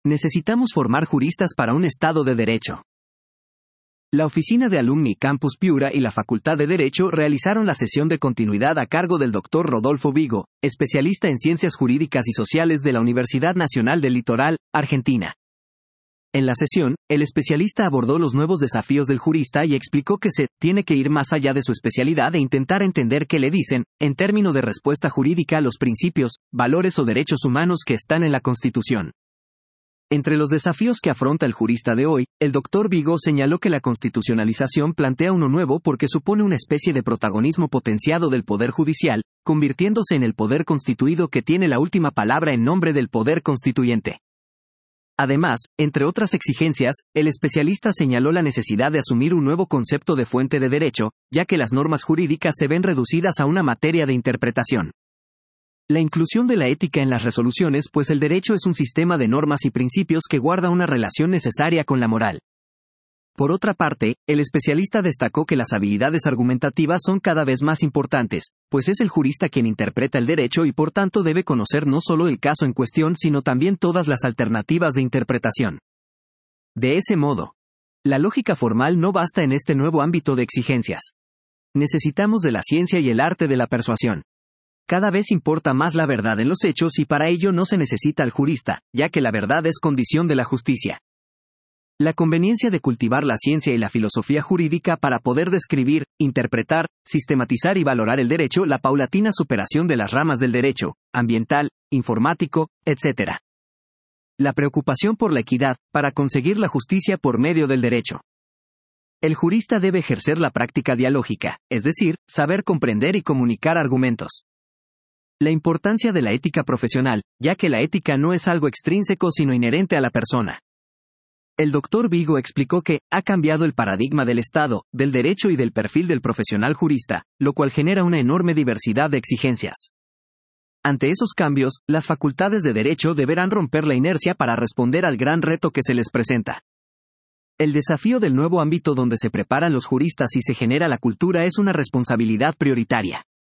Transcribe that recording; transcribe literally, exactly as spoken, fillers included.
Necesitamos formar juristas para un Estado de Derecho. La Oficina de Alumni Campus Piura y la Facultad de Derecho realizaron la sesión de continuidad a cargo del doctor Rodolfo Vigo, especialista en Ciencias Jurídicas y Sociales de la Universidad Nacional del Litoral, Argentina. En la sesión, el especialista abordó los nuevos desafíos del jurista y explicó que se tiene que ir más allá de su especialidad e intentar entender qué le dicen, en términos de respuesta jurídica, los principios, valores o derechos humanos que están en la Constitución. Entre los desafíos que afronta el jurista de hoy, el doctor Vigo señaló que la constitucionalización plantea uno nuevo porque supone una especie de protagonismo potenciado del Poder Judicial, convirtiéndose en el poder constituido que tiene la última palabra en nombre del Poder Constituyente. Además, entre otras exigencias, el especialista señaló la necesidad de asumir un nuevo concepto de fuente de derecho, ya que las normas jurídicas se ven reducidas a una materia de interpretación. La inclusión de la ética en las resoluciones, pues el derecho es un sistema de normas y principios que guarda una relación necesaria con la moral. Por otra parte, el especialista destacó que las habilidades argumentativas son cada vez más importantes, pues es el jurista quien interpreta el derecho y por tanto debe conocer no solo el caso en cuestión sino también todas las alternativas de interpretación. De ese modo, la lógica formal no basta en este nuevo ámbito de exigencias. Necesitamos de la ciencia y el arte de la persuasión. Cada vez importa más la verdad en los hechos y para ello no se necesita al jurista, ya que la verdad es condición de la justicia. La conveniencia de cultivar la ciencia y la filosofía jurídica para poder describir, interpretar, sistematizar y valorar el derecho, la paulatina superación de las ramas del derecho, ambiental, informático, etcétera. La preocupación por la equidad, para conseguir la justicia por medio del derecho. El jurista debe ejercer la práctica dialógica, es decir, saber comprender y comunicar argumentos. La importancia de la ética profesional, ya que la ética no es algo extrínseco sino inherente a la persona. El doctor Vigo explicó que ha cambiado el paradigma del Estado, del derecho y del perfil del profesional jurista, lo cual genera una enorme diversidad de exigencias. Ante esos cambios, las facultades de derecho deberán romper la inercia para responder al gran reto que se les presenta. El desafío del nuevo ámbito donde se preparan los juristas y se genera la cultura es una responsabilidad prioritaria.